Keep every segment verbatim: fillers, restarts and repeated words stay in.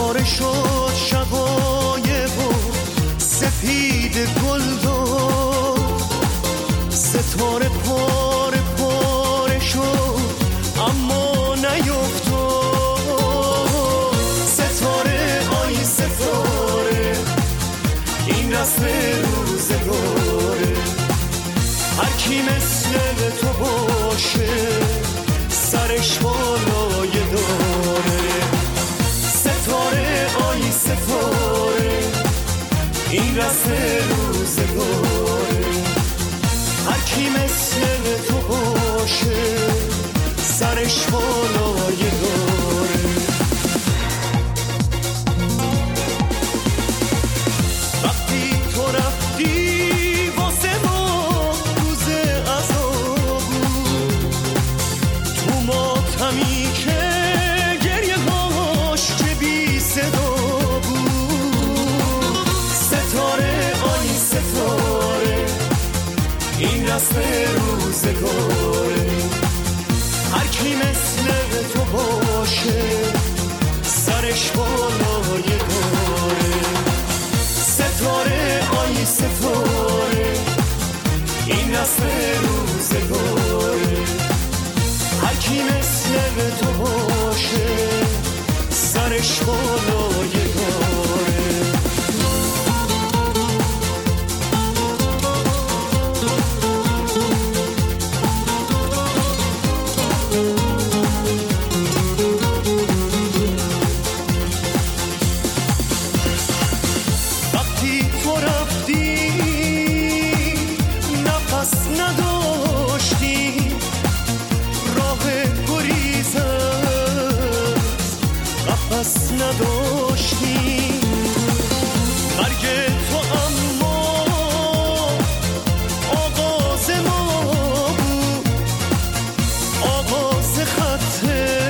ستاره شد شقایق و سپید گل داد، ستاره پاره پاره شد اما نیفتاد. ستاره آی ستاره این رسم روزگاره، هر کی مثل تو باشه سرش بالای داره. ستاره آی ستاره این رسم روزگاره، هر کی مثل تو باشه سرش بالای داره. وقتی تو رفتی واسه ما روز عذاب بود، تو ماتمی که گریه هاش چه بی صدا بود. ستاره آی ستاره این رسم روزگاره، هر کی مثل تو باشه سرش بالای داره. ستاره آی ستاره این رسم روزگاره، هر کی مثل تو باشه سرش بالای داره. نداشتی مرگ تو اما آغاز ما بود، آغاز خط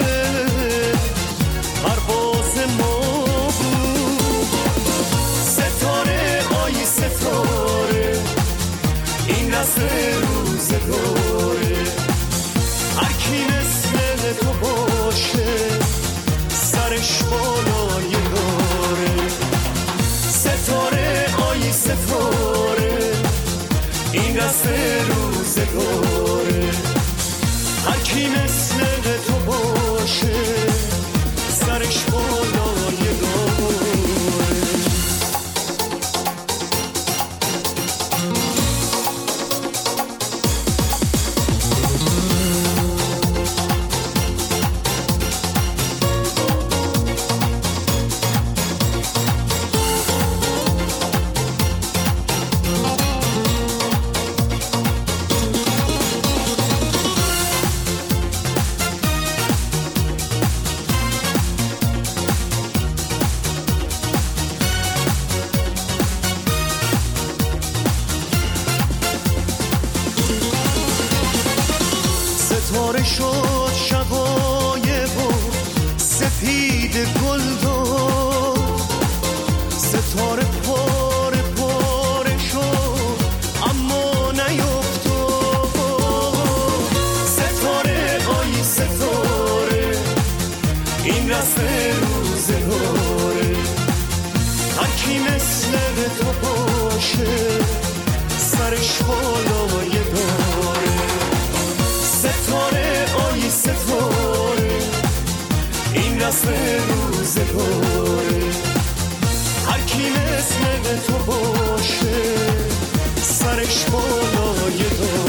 پرواز ما بود. ستاره آی ستاره این رسم روزگاره، هر کی مثل تو باشه سرش بالای داره. ستاره آی ستاره این رسم روزگاره، هر کی مثل تو باشه سرش بالای داره. ستاره شد شقایق و سپید گل داد، ستاره پاره پاره شد اما نیفتاد. ستاره آی ستاره این رسم روزگاره، هر کی مثل تو باشه سرش بالای داره. ستاره آی ستاره این رسم روزگاره، هر کی مثل تو باشه سرش بالای داره.